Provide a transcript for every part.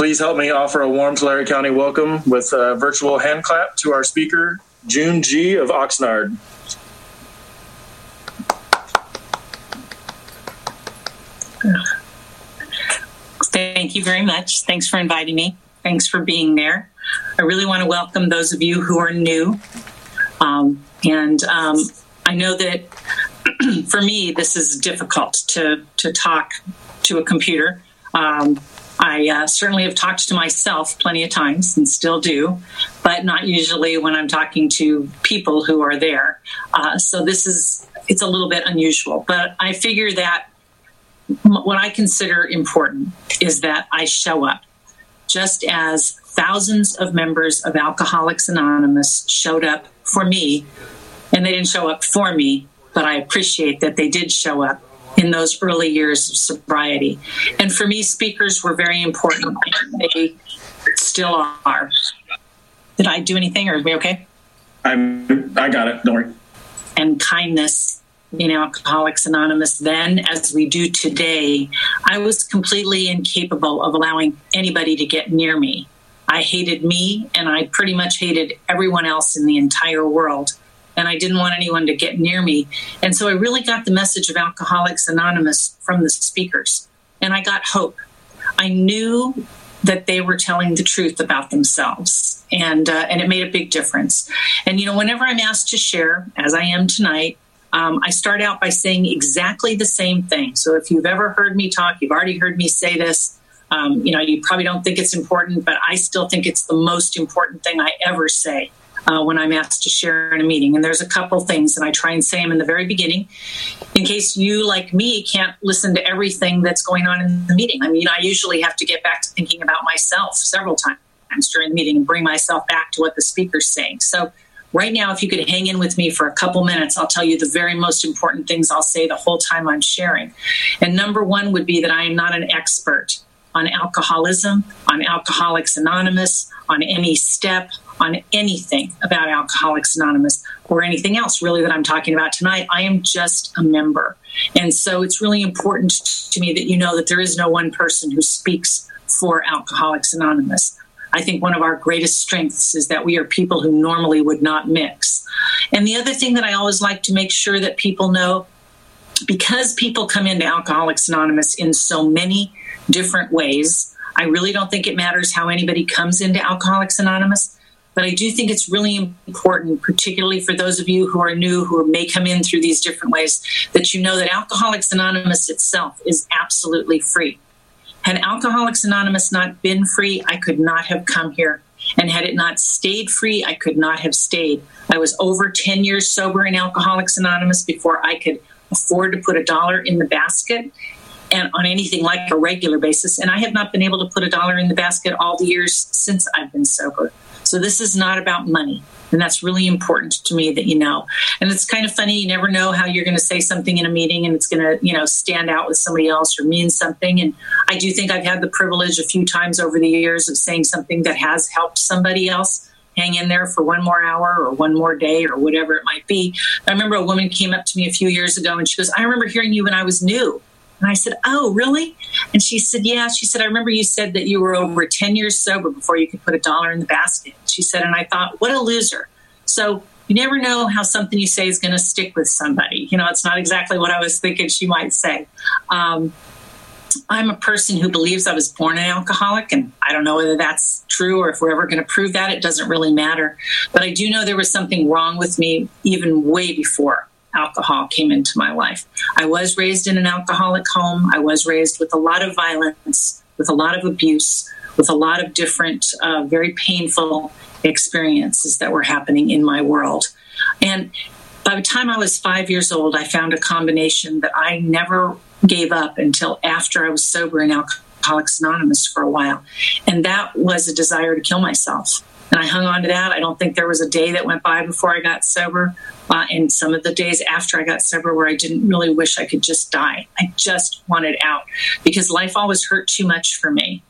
Please help me offer a warm Tulare County welcome with a virtual hand clap to our speaker, June G. of Oxnard. Thank you very much. Thanks for inviting me. Thanks for being there. I really want to welcome those of you who are new. I know that for me, this is difficult to talk to a computer. I certainly have talked to myself plenty of times and still do, but not usually when I'm talking to people who are there. So it's a little bit unusual, but I figure that what I consider important is that I show up, just as thousands of members of Alcoholics Anonymous showed up for me, and they didn't show up for me, but I appreciate that they did show up in those early years of sobriety. And for me, speakers were very important. They still are. Did I do anything, or are we okay? I got it. Don't worry. And kindness in Alcoholics Anonymous then, as we do today, I was completely incapable of allowing anybody to get near me. I hated me, and I pretty much hated everyone else in the entire world. And I didn't want anyone to get near me. And so I really got the message of Alcoholics Anonymous from the speakers. And I got hope. I knew that they were telling the truth about themselves. And it made a big difference. And, whenever I'm asked to share, as I am tonight, I start out by saying exactly the same thing. So if you've ever heard me talk, you've already heard me say this. You probably don't think it's important, but I still think it's the most important thing I ever say when I'm asked to share in a meeting. And there's a couple things, and I try and say them in the very beginning, in case you, like me, can't listen to everything that's going on in the meeting. I usually have to get back to thinking about myself several times during the meeting and bring myself back to what the speaker's saying. So right now, if you could hang in with me for a couple minutes, I'll tell you the very most important things I'll say the whole time I'm sharing. And number one would be that I am not an expert on alcoholism, on Alcoholics Anonymous, on any step, on anything about Alcoholics Anonymous or anything else really that I'm talking about tonight. I am just a member. And so it's really important to me that you know that there is no one person who speaks for Alcoholics Anonymous. I think one of our greatest strengths is that we are people who normally would not mix. And the other thing that I always like to make sure that people know, because people come into Alcoholics Anonymous in so many different ways, I really don't think it matters how anybody comes into Alcoholics Anonymous, but I do think it's really important, particularly for those of you who are new, who may come in through these different ways, that you know that Alcoholics Anonymous itself is absolutely free. Had Alcoholics Anonymous not been free, I could not have come here. And had it not stayed free, I could not have stayed. I was over 10 years sober in Alcoholics Anonymous before I could afford to put $1 in the basket and on anything like a regular basis. And I have not been able to put $1 in the basket all the years since I've been sober. So this is not about money. And that's really important to me that you know. And it's kind of funny. You never know how you're going to say something in a meeting and it's going to, stand out with somebody else or mean something. And I do think I've had the privilege a few times over the years of saying something that has helped somebody else hang in there for one more hour or one more day or whatever it might be. I remember a woman came up to me a few years ago and she goes, "I remember hearing you when I was new." And I said, "Oh, really?" And she said, "Yeah." She said, "I remember you said that you were over 10 years sober before you could put $1 in the basket." She said, and I thought, what a loser. So you never know how something you say is going to stick with somebody. It's not exactly what I was thinking she might say. I'm a person who believes I was born an alcoholic, and I don't know whether that's true or if we're ever going to prove that. It doesn't really matter. But I do know there was something wrong with me even way before alcohol came into my life. I was raised in an alcoholic home. I was raised with a lot of violence, with a lot of abuse, with a lot of different, very painful experiences that were happening in my world. And by the time I was 5 years old, I found a combination that I never gave up until after I was sober in Alcoholics Anonymous for a while. And that was a desire to kill myself. And I hung on to that. I don't think there was a day that went by before I got sober. And some of the days after I got sober where I didn't really wish I could just die. I just wanted out because life always hurt too much for me.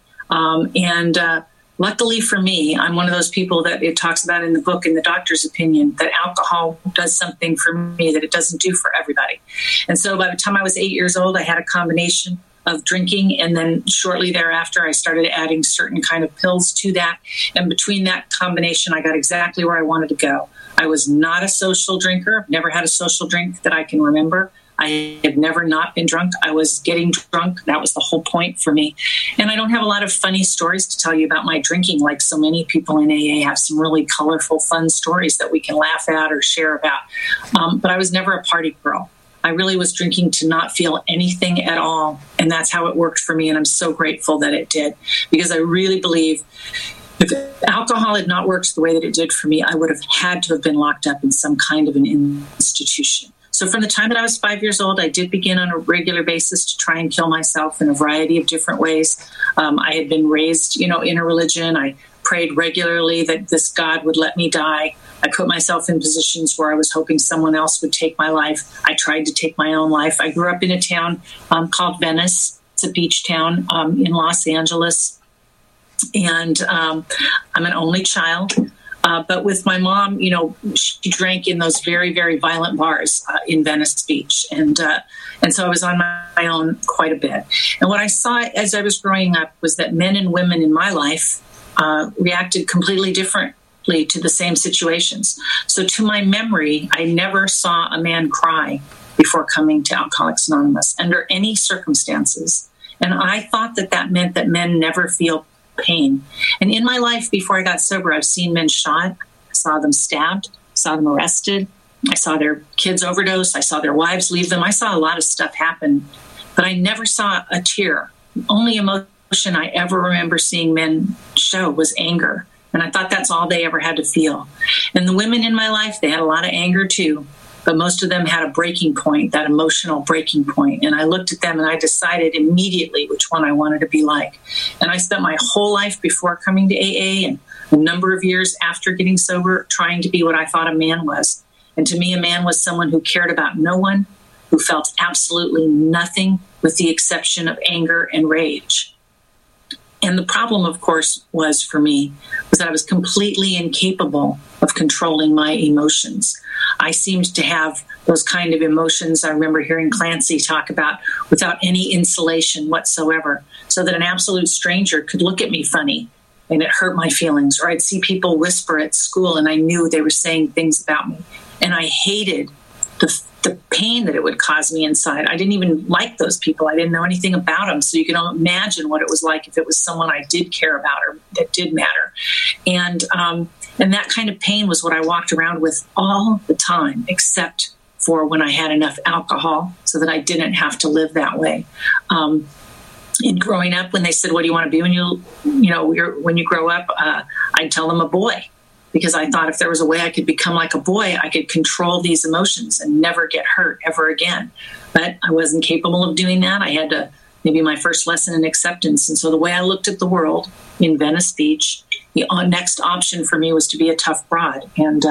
Luckily for me, I'm one of those people that it talks about in the book, in the doctor's opinion, that alcohol does something for me that it doesn't do for everybody. And so by the time I was 8 years old, I had a combination of drinking. And then shortly thereafter, I started adding certain kind of pills to that. And between that combination, I got exactly where I wanted to go. I was not a social drinker. I've never had a social drink that I can remember. I have never not been drunk. I was getting drunk. That was the whole point for me. And I don't have a lot of funny stories to tell you about my drinking, like so many people in AA have some really colorful, fun stories that we can laugh at or share about. But I was never a party girl. I really was drinking to not feel anything at all. And that's how it worked for me. And I'm so grateful that it did, because I really believe if alcohol had not worked the way that it did for me, I would have had to have been locked up in some kind of an institution. So from the time that I was 5 years old, I did begin on a regular basis to try and kill myself in a variety of different ways. I had been raised, in a religion. I prayed regularly that this God would let me die. I put myself in positions where I was hoping someone else would take my life. I tried to take my own life. I grew up in a town called Venice. It's a beach town in Los Angeles. And I'm an only child. But with my mom, she drank in those very, very violent bars in Venice Beach. And so I was on my own quite a bit. And what I saw as I was growing up was that men and women in my life reacted completely differently to the same situations. So to my memory, I never saw a man cry before coming to Alcoholics Anonymous under any circumstances. And I thought that meant that men never feel pain. And in my life before I got sober, I've seen men shot, I saw them stabbed, I saw them arrested, I saw their kids overdose, I saw their wives leave them. I saw a lot of stuff happen, but I never saw a tear. The only emotion I ever remember seeing men show was anger. And I thought that's all they ever had to feel. And the women in my life, they had a lot of anger too, but most of them had a breaking point, that emotional breaking point. And I looked at them and I decided immediately which one I wanted to be like. And I spent my whole life before coming to AA and a number of years after getting sober trying to be what I thought a man was. And to me, a man was someone who cared about no one, who felt absolutely nothing with the exception of anger and rage. And the problem, of course, was for me was that I was completely incapable of controlling my emotions. I seemed to have those kind of emotions I remember hearing Clancy talk about without any insulation whatsoever, so that an absolute stranger could look at me funny and it hurt my feelings. Or I'd see people whisper at school and I knew they were saying things about me. And I hated the pain that it would cause me inside. I didn't even like those people. I didn't know anything about them. So you can imagine what it was like if it was someone I did care about or that did matter. And that kind of pain was what I walked around with all the time, except for when I had enough alcohol so that I didn't have to live that way. In growing up, when they said, "What do you want to be when you grow up?" I'd tell them a boy, because I thought if there was a way I could become like a boy, I could control these emotions and never get hurt ever again. But I wasn't capable of doing that. I had to, maybe my first lesson in acceptance. And so the way I looked at the world in Venice Beach, the next option for me was to be a tough broad. And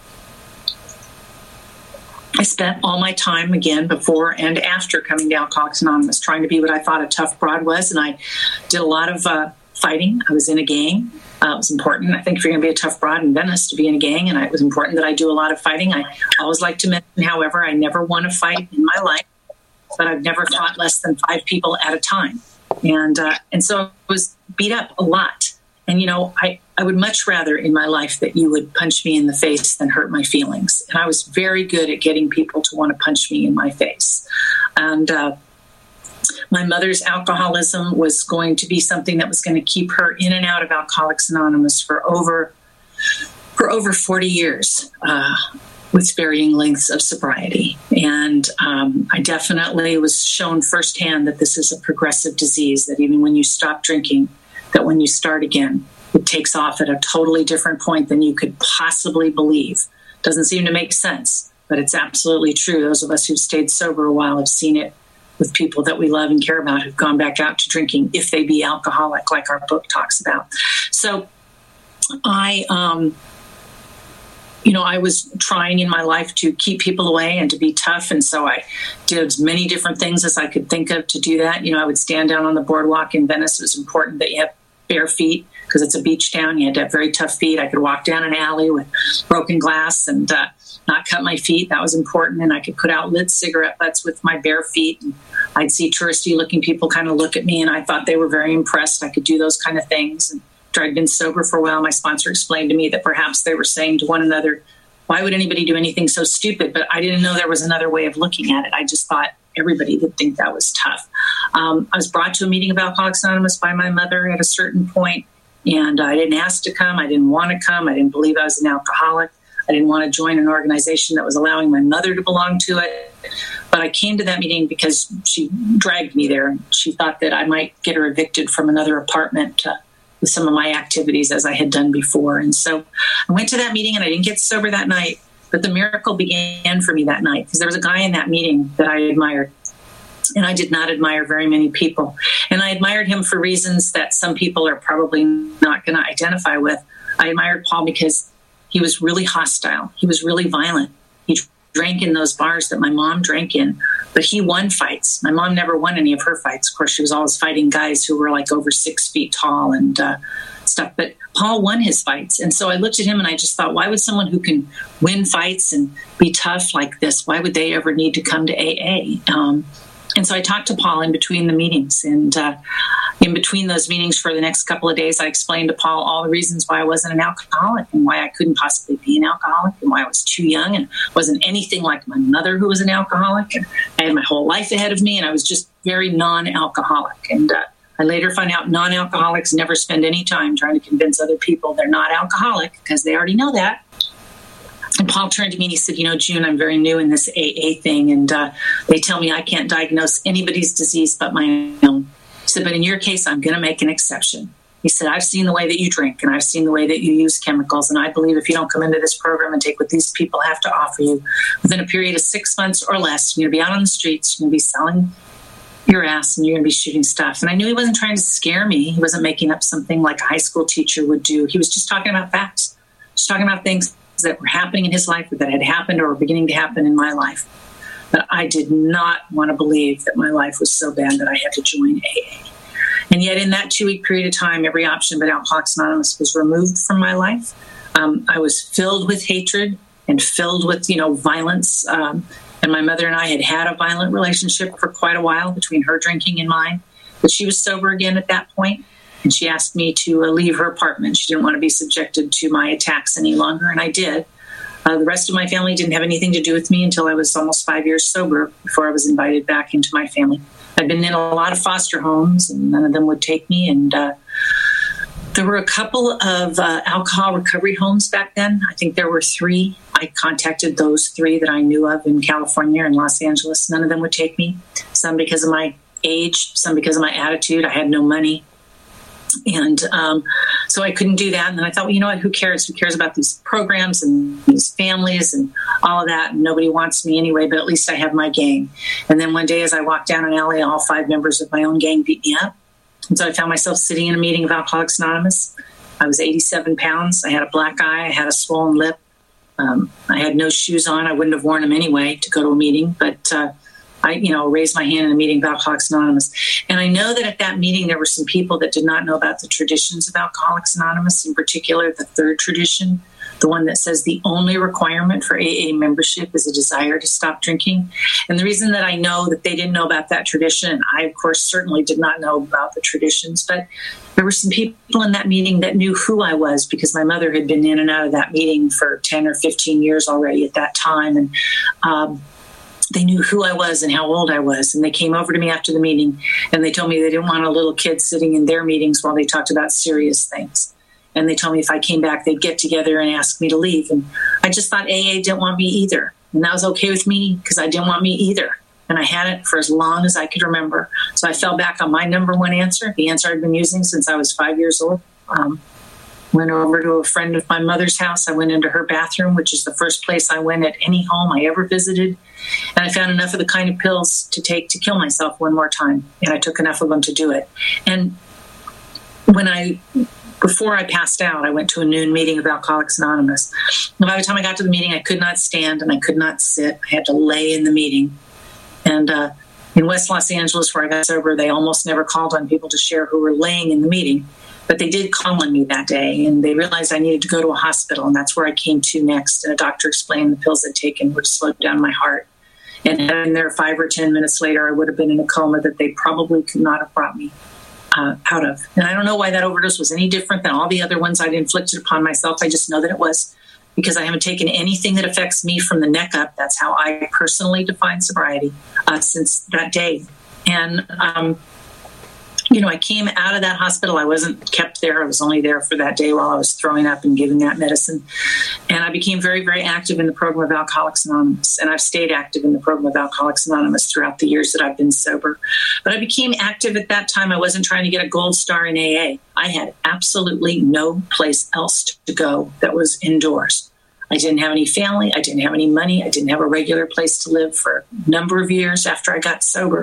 I spent all my time, again, before and after coming to Alcoholics Anonymous, trying to be what I thought a tough broad was. And I did a lot of fighting. I was in a gang. It was important. I think if you're going to be a tough broad in Venice, to be in a gang, and it was important that I do a lot of fighting. I always like to mention, however, I never won a fight in my life, but I've never fought less than 5 people at a time. And so I was beat up a lot. And, I would much rather in my life that you would punch me in the face than hurt my feelings. And I was very good at getting people to want to punch me in my face. And my mother's alcoholism was going to be something that was going to keep her in and out of Alcoholics Anonymous for over 40 years, with varying lengths of sobriety. And I definitely was shown firsthand that this is a progressive disease, that even when you stop drinking, that when you start again, it takes off at a totally different point than you could possibly believe. Doesn't seem to make sense, but it's absolutely true. Those of us who've stayed sober a while have seen it with people that we love and care about who've gone back out to drinking, if they be alcoholic, like our book talks about. So I was trying in my life to keep people away and to be tough. And so I did as many different things as I could think of to do that. I would stand down on the boardwalk in Venice. It was important that you have bare feet because it's a beach town. You had to have very tough feet. I could walk down an alley with broken glass and not cut my feet. That was important. And I could put out lit cigarette butts with my bare feet. And I'd see touristy looking people kind of look at me, and I thought they were very impressed. I could do those kind of things. And after I'd been sober for a while, my sponsor explained to me that perhaps they were saying to one another, why would anybody do anything so stupid? But I didn't know there was another way of looking at it. I just thought everybody would think that was tough. I was brought to a meeting of Alcoholics Anonymous by my mother at a certain point, and I didn't ask to come. I didn't want to come. I didn't believe I was an alcoholic. I didn't want to join an organization that was allowing my mother to belong to it. But I came to that meeting because she dragged me there. She thought that I might get her evicted from another apartment with some of my activities as I had done before. And so I went to that meeting, and I didn't get sober that night. But the miracle began for me that night because there was a guy in that meeting that I admired. And I did not admire very many people. And I admired him for reasons that some people are probably not going to identify with. I admired Paul because he was really hostile. He was really violent. He drank in those bars that my mom drank in, but he won fights. My mom never won any of her fights. Of course, she was always fighting guys who were like over 6 feet tall and stuff. But Paul won his fights. And so I looked at him and I just thought, why would someone who can win fights and be tough like this, why would they ever need to come to AA? And so I talked to Paul in between the meetings. And in between those meetings for the next couple of days, I explained to Paul all the reasons why I wasn't an alcoholic and why I couldn't possibly be an alcoholic and why I was too young and wasn't anything like my mother who was an alcoholic. And I had my whole life ahead of me, and I was just very non-alcoholic. And I later found out non-alcoholics never spend any time trying to convince other people they're not alcoholic because they already know that. And Paul turned to me and he said, June, I'm very new in this AA thing, and they tell me I can't diagnose anybody's disease but my own. He said, but in your case, I'm going to make an exception. He said, I've seen the way that you drink, and I've seen the way that you use chemicals, and I believe if you don't come into this program and take what these people have to offer you, within a period of 6 months or less, you're going to be out on the streets, you're going to be selling your ass, and you're going to be shooting stuff. And I knew he wasn't trying to scare me. He wasn't making up something like a high school teacher would do. He was just talking about facts, just talking about things that were happening in his life or that had happened or were beginning to happen in my life. But I did not want to believe that my life was so bad that I had to join AA. And yet in that 2-week period of time, every option but Alcoholics Anonymous was removed from my life. I was filled with hatred and filled with, violence. And my mother and I had a violent relationship for quite a while between her drinking and mine. But she was sober again at that point. And she asked me to leave her apartment. She didn't want to be subjected to my attacks any longer, and I did. The rest of my family didn't have anything to do with me until I was almost 5 years sober before I was invited back into my family. I'd been in a lot of foster homes, and none of them would take me. And there were a couple of alcohol recovery homes back then. I think there were 3. I contacted those 3 that I knew of in California and Los Angeles. None of them would take me, some because of my age, some because of my attitude. I had no money. And so I couldn't do that. And then I thought, well, you know what? Who cares? Who cares about these programs and these families and all of that? And nobody wants me anyway, but at least I have my gang. And then one day as I walked down an alley, all 5 members of my own gang beat me up. And so I found myself sitting in a meeting of Alcoholics Anonymous. I was 87 pounds. I had a black eye. I had a swollen lip. I had no shoes on. I wouldn't have worn them anyway to go to a meeting, but I raised my hand in a meeting of Alcoholics Anonymous. And I know that at that meeting, there were some people that did not know about the traditions of Alcoholics Anonymous, in particular, the 3rd tradition, the one that says the only requirement for AA membership is a desire to stop drinking. And the reason that I know that they didn't know about that tradition, and I, of course, certainly did not know about the traditions, but there were some people in that meeting that knew who I was because my mother had been in and out of that meeting for 10 or 15 years already at that time. And they knew who I was and how old I was. And they came over to me after the meeting and they told me they didn't want a little kid sitting in their meetings while they talked about serious things. And they told me if I came back, they'd get together and ask me to leave. And I just thought AA didn't want me either. And that was okay with me because I didn't want me either. And I had it for as long as I could remember. So I fell back on my number one answer, the answer I'd been using since I was 5 years old. Went over to a friend of my mother's house. I went into her bathroom, which is the first place I went at any home I ever visited. And I found enough of the kind of pills to take to kill myself one more time. And I took enough of them to do it. And before I passed out, I went to a noon meeting of Alcoholics Anonymous. And by the time I got to the meeting, I could not stand and I could not sit. I had to lay in the meeting. And in West Los Angeles, where I got sober, they almost never called on people to share who were laying in the meeting. But they did call on me that day, and they realized I needed to go to a hospital, and that's where I came to next. And a doctor explained the pills I'd taken would slow down my heart. And had I been there 5 or 10 minutes later, I would have been in a coma that they probably could not have brought me out of. And I don't know why that overdose was any different than all the other ones I'd inflicted upon myself. I just know that it was, because I haven't taken anything that affects me from the neck up. That's how I personally define sobriety since that day. And, I came out of that hospital. I wasn't kept there. I was only there for that day while I was throwing up and giving that medicine. And I became very, very active in the program of Alcoholics Anonymous. And I've stayed active in the program of Alcoholics Anonymous throughout the years that I've been sober. But I became active at that time. I wasn't trying to get a gold star in AA. I had absolutely no place else to go that was indoors. I didn't have any family. I didn't have any money. I didn't have a regular place to live for a number of years after I got sober.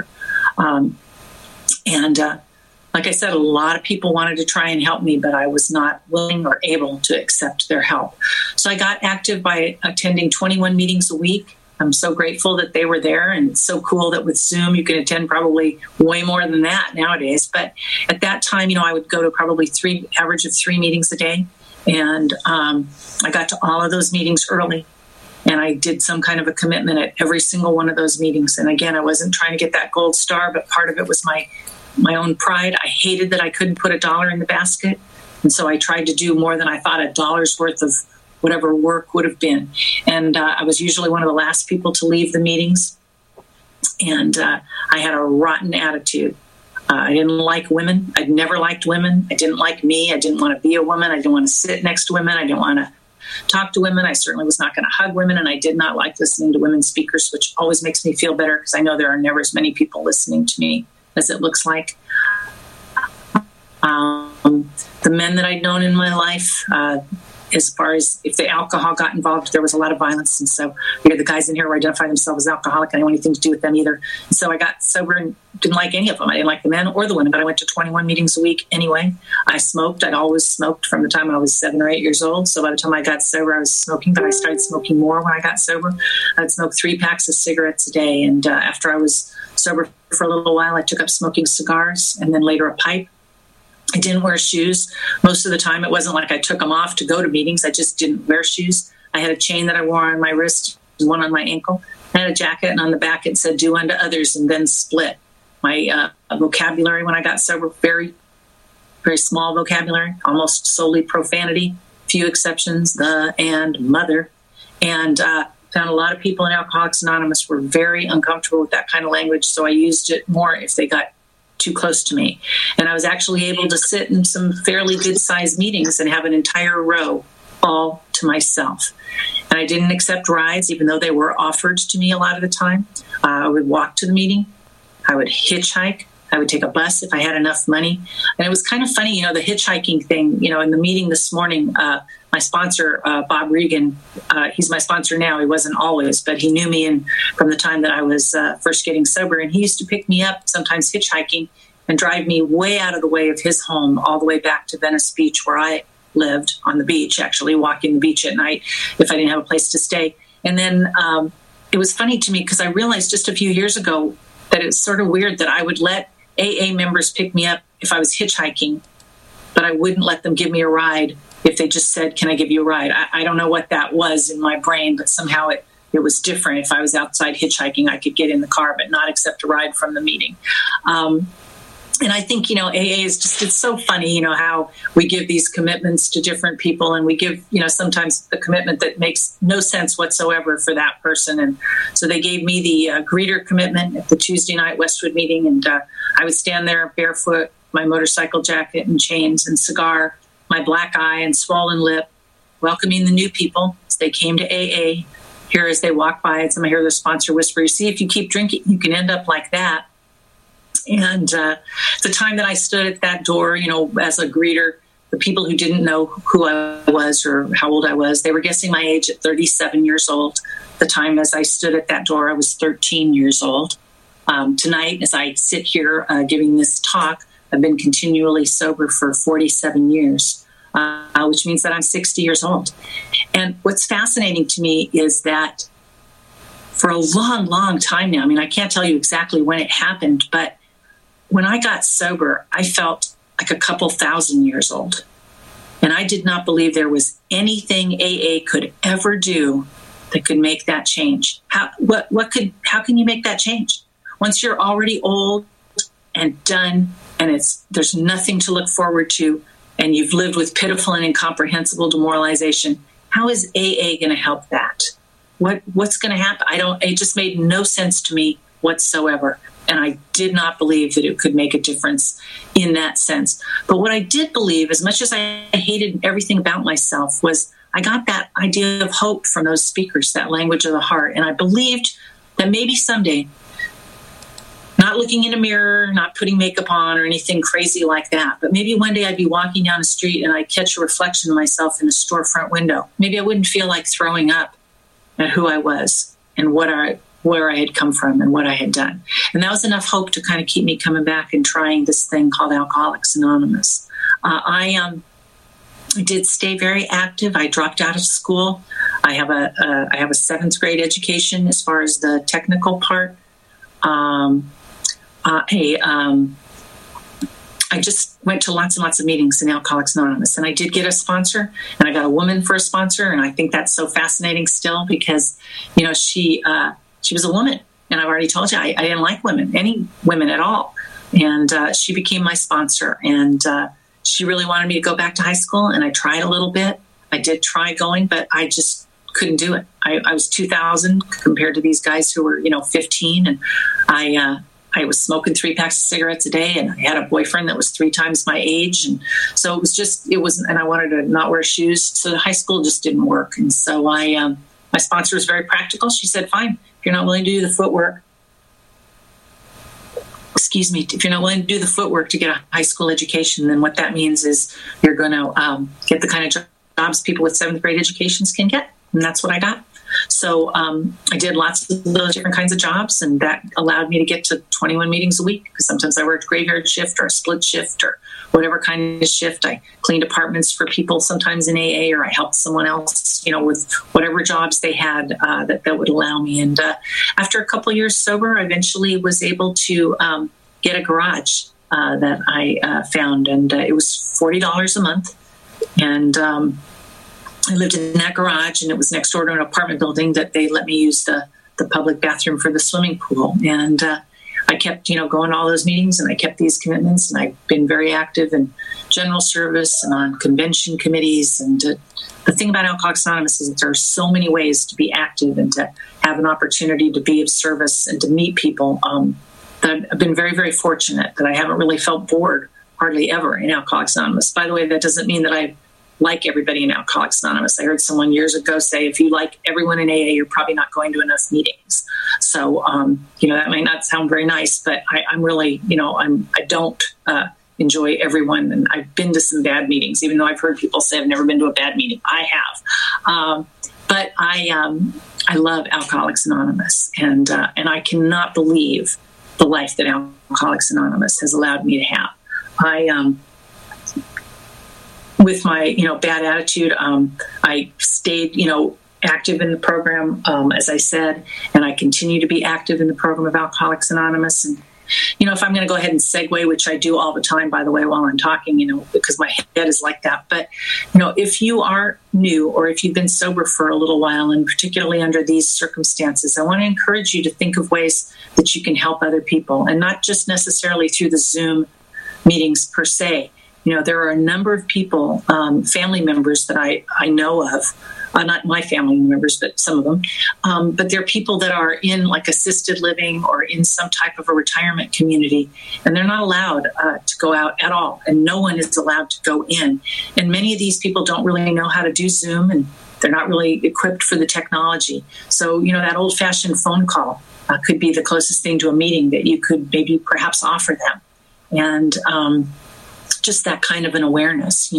Like I said, a lot of people wanted to try and help me, but I was not willing or able to accept their help. So I got active by attending 21 meetings a week. I'm so grateful that they were there, and it's so cool that with Zoom you can attend probably way more than that nowadays. But at that time, I would go to probably average of 3 meetings a day, and I got to all of those meetings early. And I did some kind of a commitment at every single one of those meetings. And again, I wasn't trying to get that gold star, but part of it was my own pride. I hated that I couldn't put $1 in the basket. And so I tried to do more than I thought $1 worth of whatever work would have been. And I was usually one of the last people to leave the meetings. And I had a rotten attitude. I didn't like women. I'd never liked women. I didn't like me. I didn't want to be a woman. I didn't want to sit next to women. I didn't want to talk to women. I certainly was not going to hug women. And I did not like listening to women speakers, which always makes me feel better because I know there are never as many people listening to me as it looks like. The men that I'd known in my life, as far as if the alcohol got involved, there was a lot of violence. And so the guys in here who identify themselves as alcoholic, I didn't want anything to do with them either. And so I got sober and didn't like any of them. I didn't like the men or the women, but I went to 21 meetings a week anyway. I smoked. I'd always smoked from the time I was 7 or 8 years old. So by the time I got sober, I was smoking, but I started smoking more when I got sober. I'd smoke 3 packs of cigarettes a day. And after I was sober for a little while, I took up smoking cigars and then later a pipe. I didn't wear shoes. Most of the time, it wasn't like I took them off to go to meetings. I just didn't wear shoes. I had a chain that I wore on my wrist, one on my ankle. I had a jacket, and on the back it said, "Do unto others," and then split. My vocabulary when I got sober, very, very small vocabulary, almost solely profanity, few exceptions, the, and, mother. And found a lot of people in Alcoholics Anonymous were very uncomfortable with that kind of language, so I used it more if they got too close to me. And I was actually able to sit in some fairly good-sized meetings and have an entire row all to myself. And I didn't accept rides, even though they were offered to me a lot of the time. I would walk to the meeting. I would hitchhike. I would take a bus if I had enough money. And it was kind of funny, the hitchhiking thing, in the meeting this morning, my sponsor, Bob Regan, he's my sponsor now. He wasn't always, but he knew me from the time that I was first getting sober. And he used to pick me up, sometimes hitchhiking, and drive me way out of the way of his home, all the way back to Venice Beach, where I lived on the beach, actually walking the beach at night if I didn't have a place to stay. And then it was funny to me because I realized just a few years ago that it's sort of weird that I would let AA members pick me up if I was hitchhiking, but I wouldn't let them give me a ride if they just said, "Can I give you a ride?" I don't know what that was in my brain, but somehow it was different. If I was outside hitchhiking, I could get in the car, but not accept a ride from the meeting. And I think, AA is just, it's so funny, how we give these commitments to different people, and we give, sometimes a commitment that makes no sense whatsoever for that person. And so they gave me the greeter commitment at the Tuesday night Westwood meeting, and I would stand there barefoot, my motorcycle jacket and chains and cigar, my black eye and swollen lip, welcoming the new people as they came to AA. Here as they walk by, and somebody hear their sponsor whisper, "You see, if you keep drinking, you can end up like that." And the time that I stood at that door, as a greeter, the people who didn't know who I was or how old I was, they were guessing my age at 37 years old. The time as I stood at that door, I was 13 years old. Tonight, as I sit here giving this talk, I've been continually sober for 47 years, which means that I'm 60 years old. And what's fascinating to me is that for a long, long time now, I can't tell you exactly when it happened, but when I got sober, I felt like a couple thousand years old. And I did not believe there was anything AA could ever do that could make that change. How can you make that change? Once you're already old and done, and there's nothing to look forward to, and you've lived with pitiful and incomprehensible demoralization, how is AA going to help that? What's going to happen? It just made no sense to me whatsoever. And I did not believe that it could make a difference in that sense. But what I did believe, as much as I hated everything about myself, was I got that idea of hope from those speakers, that language of the heart. And I believed that maybe someday, not looking in a mirror, not putting makeup on or anything crazy like that, but maybe one day I'd be walking down the street and I'd catch a reflection of myself in a storefront window. Maybe I wouldn't feel like throwing up at who I was and where I had come from and what I had done. And that was enough hope to kind of keep me coming back and trying this thing called Alcoholics Anonymous. I did stay very active. I dropped out of school. I have a seventh grade education as far as the technical part. I just went to lots and lots of meetings in Alcoholics Anonymous, and I did get a sponsor, and I got a woman for a sponsor, and I think that's so fascinating still because, she was a woman, and I've already told you I didn't like women, any women at all, and she became my sponsor, and she really wanted me to go back to high school, and I tried a little bit. I did try going, but I just couldn't do it. I was 2,000 compared to these guys who were, 15, and I was smoking 3 packs of cigarettes a day, and I had a boyfriend that was 3 times my age. And so and I wanted to not wear shoes. So the high school just didn't work. And so my sponsor was very practical. She said, fine, if you're not willing to do the footwork, if you're not willing to do the footwork to get a high school education, then what that means is you're going to get the kind of jobs people with 7th grade educations can get. And that's what I got. So I did lots of little different kinds of jobs, and that allowed me to get to 21 meetings a week because sometimes I worked graveyard shift or a split shift or whatever kind of shift. I cleaned apartments for people sometimes in AA, or I helped someone else, with whatever jobs they had that would allow me. And after a couple of years sober, I eventually was able to get a garage that I found, and it was $40 a month. And I lived in that garage, and it was next door to an apartment building that they let me use the public bathroom for the swimming pool. And I kept, going to all those meetings, and I kept these commitments, and I've been very active in general service and on convention committees. And the thing about Alcoholics Anonymous is that there are so many ways to be active and to have an opportunity to be of service and to meet people. That I've been very, very fortunate that I haven't really felt bored hardly ever in Alcoholics Anonymous. By the way, that doesn't mean that I like everybody in Alcoholics Anonymous. I heard someone years ago say, if you like everyone in AA, you're probably not going to enough meetings. So, that might not sound very nice, but I'm really, I don't enjoy everyone. And I've been to some bad meetings, even though I've heard people say I've never been to a bad meeting. I have. But I love Alcoholics Anonymous, and I cannot believe the life that Alcoholics Anonymous has allowed me to have. With my, bad attitude, I stayed, active in the program, as I said, and I continue to be active in the program of Alcoholics Anonymous. And, if I'm going to go ahead and segue, which I do all the time, by the way, while I'm talking, because my head is like that. But, if you are new or if you've been sober for a little while, and particularly under these circumstances, I want to encourage you to think of ways that you can help other people, and not just necessarily through the Zoom meetings per se. There are a number of people, family members that I know of, not my family members, but some of them. But there are people that are in like assisted living or in some type of a retirement community, and they're not allowed to go out at all, and no one is allowed to go in. And many of these people don't really know how to do Zoom, and they're not really equipped for the technology. So, that old-fashioned phone call could be the closest thing to a meeting that you could maybe perhaps offer them. And just that kind of an awareness.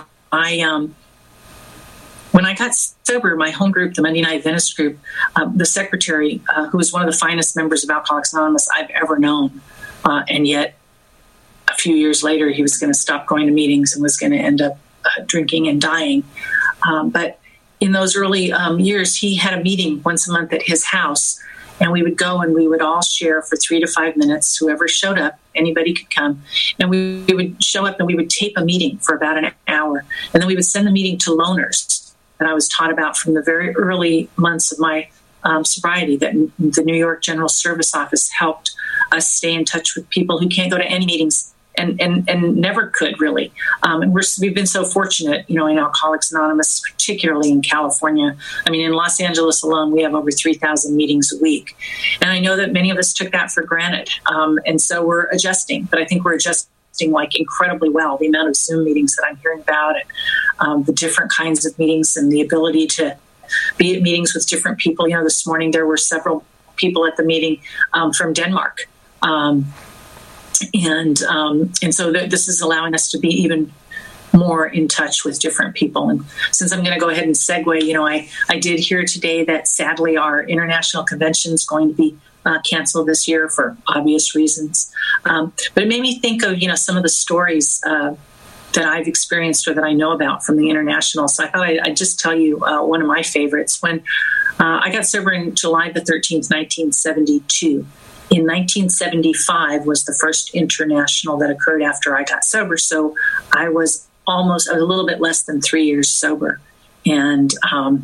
When I got sober, my home group, the Monday Night Adventist group, the secretary, who was one of the finest members of Alcoholics Anonymous I've ever known, and yet a few years later he was going to stop going to meetings and was going to end up drinking and dying. But in those early years, he had a meeting once a month at his house, and we would go and we would all share for 3 to 5 minutes, whoever showed up, Anybody could come. And we would show up and we would tape a meeting for about an hour. And then we would send the meeting to loners that I was taught about from the very early months of my sobriety, that the New York General Service Office helped us stay in touch with people who can't go to any meetings and never could, really. And we've been so fortunate, in Alcoholics Anonymous, particularly in California. I mean, in Los Angeles alone, we have over 3,000 meetings a week. And I know that many of us took that for granted. And so we're adjusting, but I think we're adjusting like incredibly well. The amount of Zoom meetings that I'm hearing about, and the different kinds of meetings, and the ability to be at meetings with different people. This morning there were several people at the meeting from Denmark. And so this is allowing us to be even more in touch with different people. And since I'm going to go ahead and segue, I did hear today that sadly our international convention is going to be canceled this year for obvious reasons. But it made me think of, some of the stories that I've experienced or that I know about from the international. So I thought I'd just tell you one of my favorites. When I got sober in July the 13th, 1972. In 1975 was the first international that occurred after I got sober. So I was a little bit less than 3 years sober. And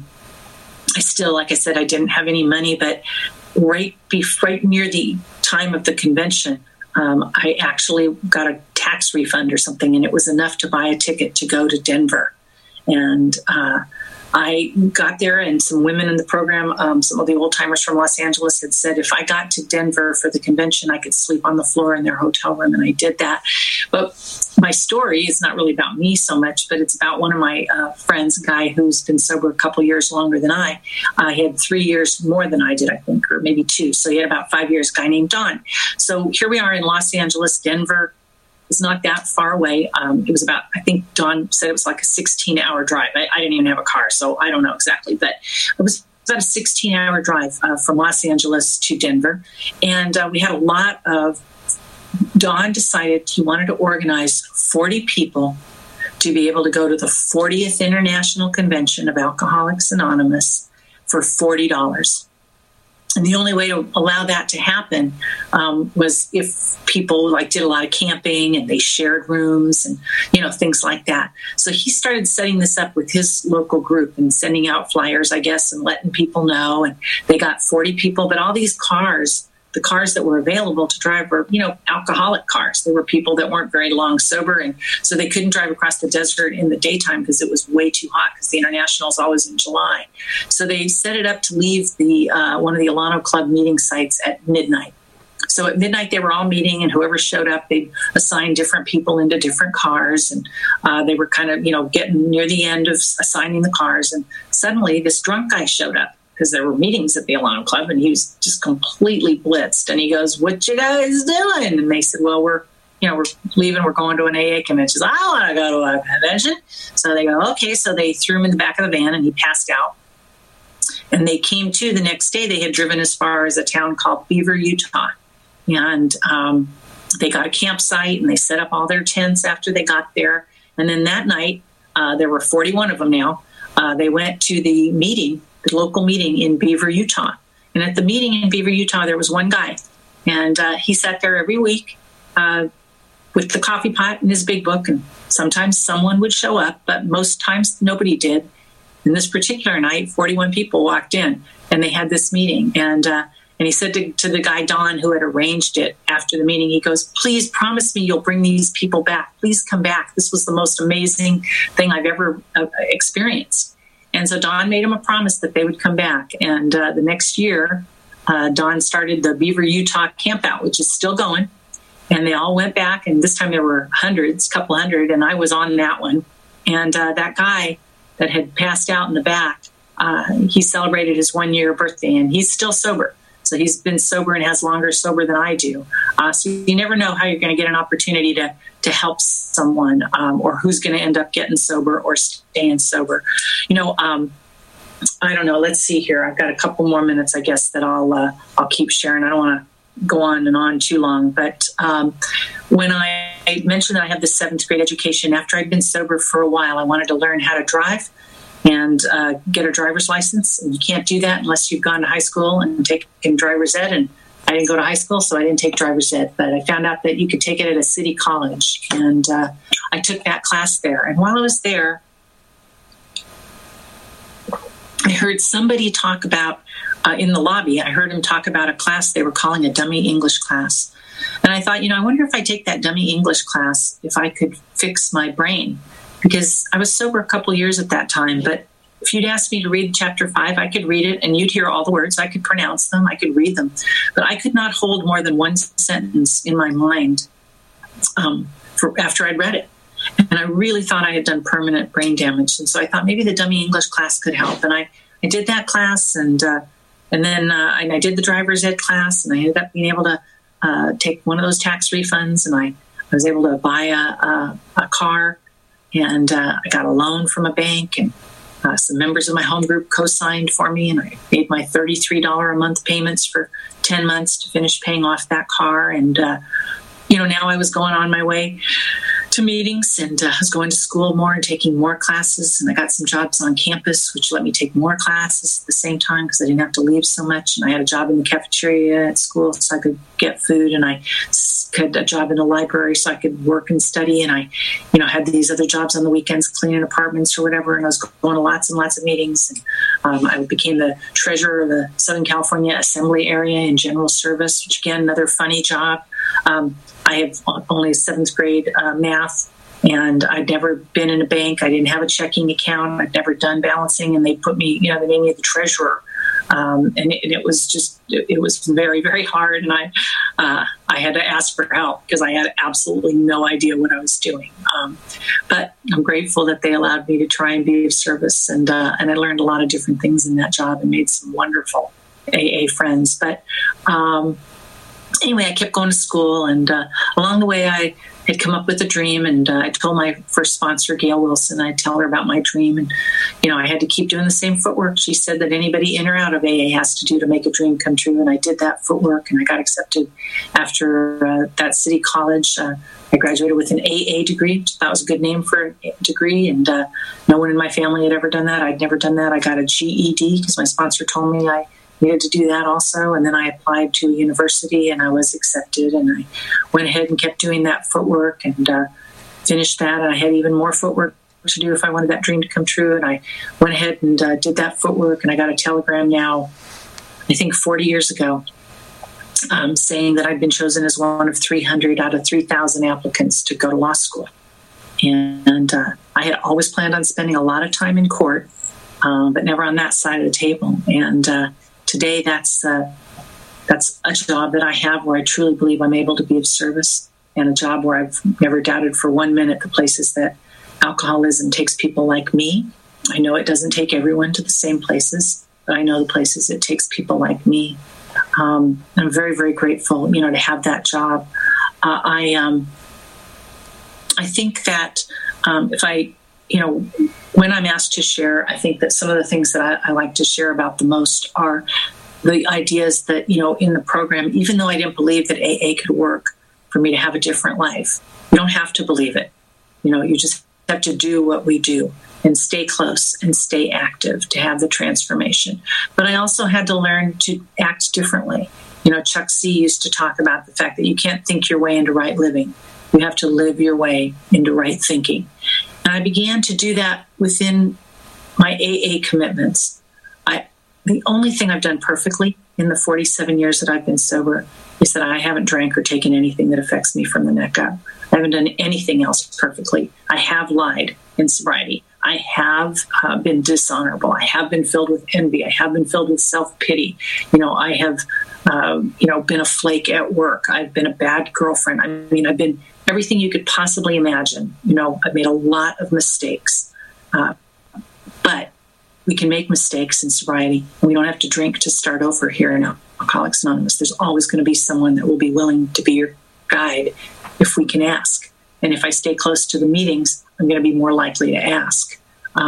I still, like I said, I didn't have any money, but right near the time of the convention, I actually got a tax refund or something, and it was enough to buy a ticket to go to Denver. And I got there, and some women in the program, some of the old-timers from Los Angeles had said if I got to Denver for the convention, I could sleep on the floor in their hotel room, and I did that. But my story is not really about me so much, but it's about one of my friends, a guy who's been sober a couple years longer than I. He had 3 years more than I did, I think, or maybe 2. So he had about 5 years, a guy named Don. So here we are in Los Angeles. Denver is not that far away. It was about, I think Don said it was like a 16-hour drive. I didn't even have a car, so I don't know exactly. But it was about a 16-hour drive from Los Angeles to Denver. And we had a lot of, Don decided he wanted to organize 40 people to be able to go to the 40th International Convention of Alcoholics Anonymous for $40. And the only way to allow that to happen was if people did a lot of camping and they shared rooms and, things like that. So he started setting this up with his local group and sending out flyers, I guess, and letting people know. And they got 40 people, but all these cars, the cars that were available to drive were, alcoholic cars. There were people that weren't very long sober, and so they couldn't drive across the desert in the daytime because it was way too hot, because the International is always in July. So they set it up to leave the one of the Alano Club meeting sites at midnight. So at midnight, they were all meeting, and whoever showed up, they'd assign different people into different cars, and they were kind of, getting near the end of assigning the cars, and suddenly this drunk guy showed up, because there were meetings at the Alano Club, and he was just completely blitzed. And he goes, "What you guys doing?" And they said, "Well, we're leaving. We're going to an AA convention." "I want to go to a convention." So they go, "Okay." So they threw him in the back of the van, and he passed out. And they came to the next day. They had driven as far as a town called Beaver, Utah. And they got a campsite, and they set up all their tents after they got there. And then that night, there were 41 of them now. They went to the meeting, the local meeting in Beaver, Utah. And at the meeting in Beaver, Utah, there was one guy. And he sat there every week with the coffee pot and his big book. And sometimes someone would show up, but most times nobody did. And this particular night, 41 people walked in, and they had this meeting. And he said to the guy, Don, who had arranged it after the meeting, he goes, "Please promise me you'll bring these people back. Please come back. This was the most amazing thing I've ever experienced." And so Don made him a promise that they would come back. And the next year, Don started the Beaver, Utah campout, which is still going. And they all went back. And this time there were couple hundred, and I was on that one. And that guy that had passed out in the back, he celebrated his 1-year birthday, and he's still sober. So he's been sober and has longer sober than I do. So you never know how you're going to get an opportunity to help someone, or who's going to end up getting sober or staying sober. I don't know. Let's see here. I've got a couple more minutes, I guess, that I'll keep sharing. I don't want to go on and on too long. But when I mentioned that I had the 7th grade education, after I'd been sober for a while, I wanted to learn how to drive and get a driver's license. And you can't do that unless you've gone to high school and taken driver's ed. And I didn't go to high school, so I didn't take driver's ed, but I found out that you could take it at a city college, and I took that class there. And while I was there, I heard somebody talk about, in the lobby, I heard him talk about a class they were calling a dummy English class. And I thought, I wonder if I take that dummy English class, if I could fix my brain. Because I was sober a couple years at that time, but if you'd asked me to read chapter 5, I could read it and you'd hear all the words. I could pronounce them. I could read them. But I could not hold more than one sentence in my mind after I'd read it. And I really thought I had done permanent brain damage. And so I thought maybe the dummy English class could help. And I did that class, and then I did the driver's ed class, and I ended up being able to take one of those tax refunds, and I was able to buy a car, and I got a loan from a bank, and some members of my home group co-signed for me, and I made my $33 a month payments for 10 months to finish paying off that car. And, now I was going on my way to meetings, and I was going to school more and taking more classes, and I got some jobs on campus, which let me take more classes at the same time because I didn't have to leave so much. And I had a job in the cafeteria at school so I could get food, and I had a job in the library so I could work and study. And I, had these other jobs on the weekends, cleaning apartments or whatever. And I was going to lots and lots of meetings. And I became the treasurer of the Southern California Assembly area in general service, which again, another funny job. I had only 7th grade math, and I'd never been in a bank. I didn't have a checking account. I'd never done balancing, and they put me, they made me the treasurer. And it was very, very hard. And I had to ask for help because I had absolutely no idea what I was doing. But I'm grateful that they allowed me to try and be of service. And I learned a lot of different things in that job and made some wonderful AA friends. But anyway, I kept going to school, and along the way, I had come up with a dream, and I told my first sponsor, Gail Wilson, I'd tell her about my dream, and, I had to keep doing the same footwork she said that anybody in or out of AA has to do to make a dream come true, and I did that footwork, and I got accepted after that city college. I graduated with an AA degree. That was a good name for a degree, and no one in my family had ever done that. I'd never done that. I got a GED because my sponsor told me I needed to do that also. And then I applied to a university, and I was accepted, and I went ahead and kept doing that footwork and finished that. And I had even more footwork to do if I wanted that dream to come true. And I went ahead and did that footwork, and I got a telegram now, I think 40 years ago, saying that I'd been chosen as one of 300 out of 3,000 applicants to go to law school. And I had always planned on spending a lot of time in court, but never on that side of the table. And today, that's a job that I have where I truly believe I'm able to be of service, and a job where I've never doubted for 1 minute the places that alcoholism takes people like me. I know it doesn't take everyone to the same places, but I know the places it takes people like me. I'm very, very grateful, to have that job. I think that if I, when I'm asked to share, I think that some of the things that I like to share about the most are the ideas that, in the program, even though I didn't believe that AA could work for me to have a different life, you don't have to believe it. You just have to do what we do and stay close and stay active to have the transformation. But I also had to learn to act differently. Chuck C. used to talk about the fact that you can't think your way into right living. You have to live your way into right thinking. And I began to do that within my AA commitments. The only thing I've done perfectly in the 47 years that I've been sober is that I haven't drank or taken anything that affects me from the neck up. I haven't done anything else perfectly. I have lied in sobriety. I have been dishonorable. I have been filled with envy. I have been filled with self-pity. I have, been a flake at work. I've been a bad girlfriend. I've been everything you could possibly imagine. I've made a lot of mistakes. But we can make mistakes in sobriety, and we don't have to drink to start over here in Alcoholics Anonymous. There's always going to be someone that will be willing to be your guide if we can ask. And if I stay close to the meetings, I'm going to be more likely to ask.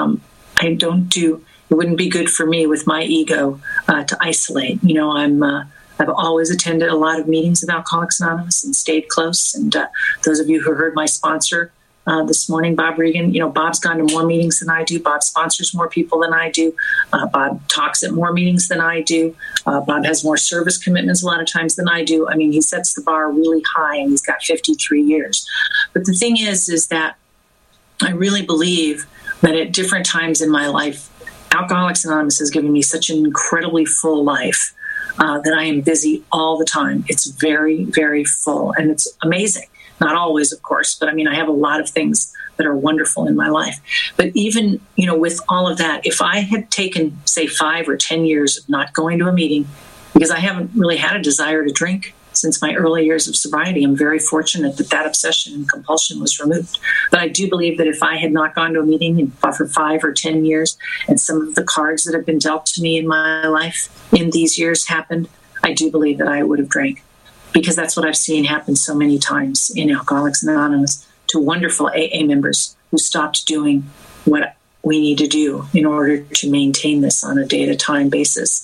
It wouldn't be good for me with my ego to isolate. I've always attended a lot of meetings of Alcoholics Anonymous and stayed close. And those of you who heard my sponsor this morning, Bob Regan. Bob's gone to more meetings than I do. Bob sponsors more people than I do. Bob talks at more meetings than I do. Bob has more service commitments a lot of times than I do. I mean, he sets the bar really high, and he's got 53 years. But the thing is that I really believe that at different times in my life, Alcoholics Anonymous has given me such an incredibly full life that I am busy all the time. It's very, very full, and it's amazing. Not always, of course, but I mean, I have a lot of things that are wonderful in my life. But even, with all of that, if I had taken, say, 5 or 10 years of not going to a meeting, because I haven't really had a desire to drink since my early years of sobriety, I'm very fortunate that obsession and compulsion was removed. But I do believe that if I had not gone to a meeting for 5 or 10 years, and some of the cards that have been dealt to me in my life in these years happened, I do believe that I would have drank. Because that's what I've seen happen so many times in Alcoholics Anonymous to wonderful AA members who stopped doing what we need to do in order to maintain this on a day-at-a-time basis.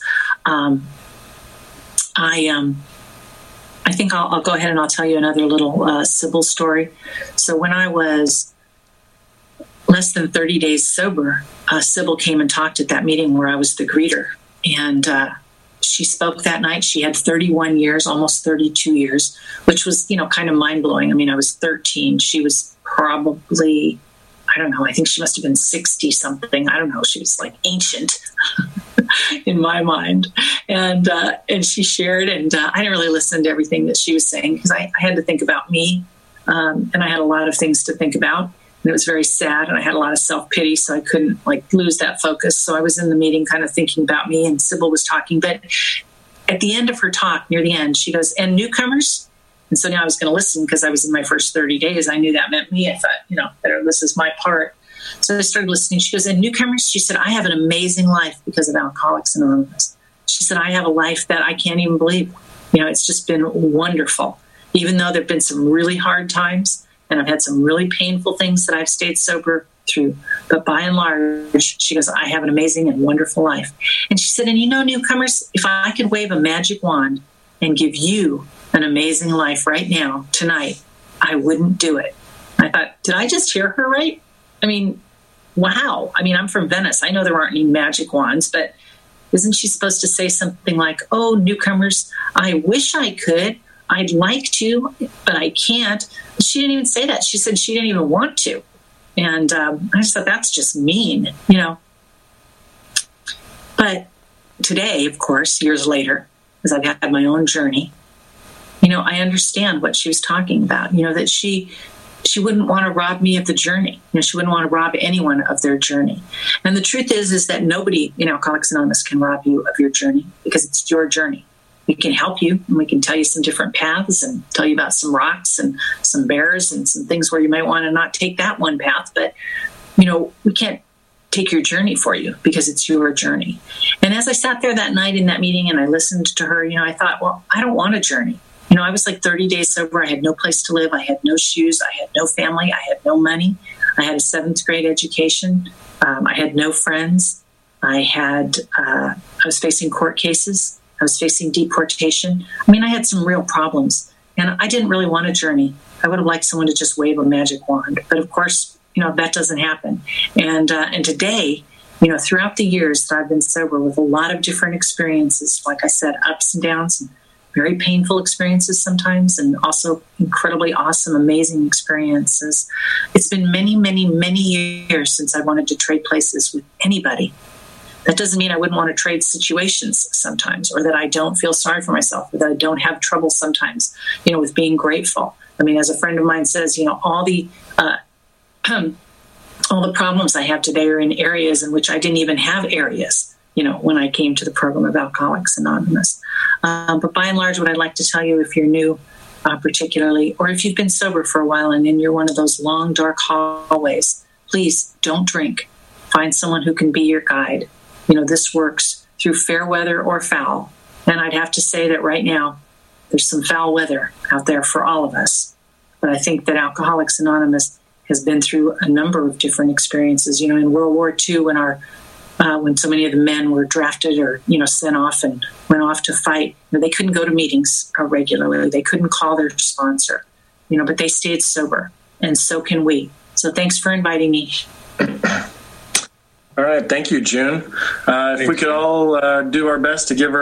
I think I'll go ahead and I'll tell you another little Sybil story. So when I was less than 30 days sober, Sybil came and talked at that meeting where I was the greeter. And she spoke that night. She had 31 years, almost 32 years, which was, kind of mind-blowing. I mean, I was 13. She was probably, I don't know, I think she must have been 60-something. I don't know. She was like ancient in my mind. And she shared, and I didn't really listen to everything that she was saying because I had to think about me, and I had a lot of things to think about. And it was very sad, and I had a lot of self-pity, so I couldn't lose that focus. So I was in the meeting kind of thinking about me, and Sybil was talking. But at the end of her talk, near the end, she goes, "And newcomers?" And so now I was going to listen because I was in my first 30 days. I knew that meant me. I thought, this is my part. So I started listening. She goes, "And newcomers?" She said, "I have an amazing life because of Alcoholics Anonymous." She said, "I have a life that I can't even believe. It's just been wonderful. Even though there have been some really hard times, and I've had some really painful things that I've stayed sober through. But by and large," she goes, "I have an amazing and wonderful life." And she said, "And newcomers, if I could wave a magic wand and give you an amazing life right now, tonight, I wouldn't do it." I thought, did I just hear her right? I mean, wow. I mean, I'm from Venice. I know there aren't any magic wands, but isn't she supposed to say something like, "Oh, newcomers, I wish I could. I'd like to, but I can't." She didn't even say that. She said she didn't even want to. And I just thought, that's just mean, But today, of course, years later, as I've had my own journey, I understand what she was talking about, that she wouldn't want to rob me of the journey. She wouldn't want to rob anyone of their journey. And the truth is that nobody in Alcoholics Anonymous can rob you of your journey because it's your journey. We can help you, and we can tell you some different paths and tell you about some rocks and some bears and some things where you might want to not take that one path. But, we can't take your journey for you because it's your journey. And as I sat there that night in that meeting and I listened to her, I thought, well, I don't want a journey. I was 30 days sober. I had no place to live. I had no shoes. I had no family. I had no money. I had a 7th grade education. I had no friends. I was facing court cases. I was facing deportation. I mean, I had some real problems, and I didn't really want a journey. I would have liked someone to just wave a magic wand, but of course, that doesn't happen. And today, throughout the years that I've been sober, with a lot of different experiences, like I said, ups and downs, and very painful experiences sometimes, and also incredibly awesome, amazing experiences. It's been many, many, many years since I wanted to trade places with anybody. That doesn't mean I wouldn't want to trade situations sometimes, or that I don't feel sorry for myself, or that I don't have trouble sometimes, with being grateful. I mean, as a friend of mine says, all the problems I have today are in areas in which I didn't even have areas, when I came to the program of Alcoholics Anonymous. But by and large, what I'd like to tell you, if you're new, particularly, or if you've been sober for a while and then you're one of those long, dark hallways, please don't drink. Find someone who can be your guide. This works through fair weather or foul. And I'd have to say that right now, there's some foul weather out there for all of us. But I think that Alcoholics Anonymous has been through a number of different experiences. In World War II, when so many of the men were drafted or, sent off and went off to fight, they couldn't go to meetings regularly. They couldn't call their sponsor, but they stayed sober. And so can we. So thanks for inviting me. All right. Thank you, June. If we could all do our best to give her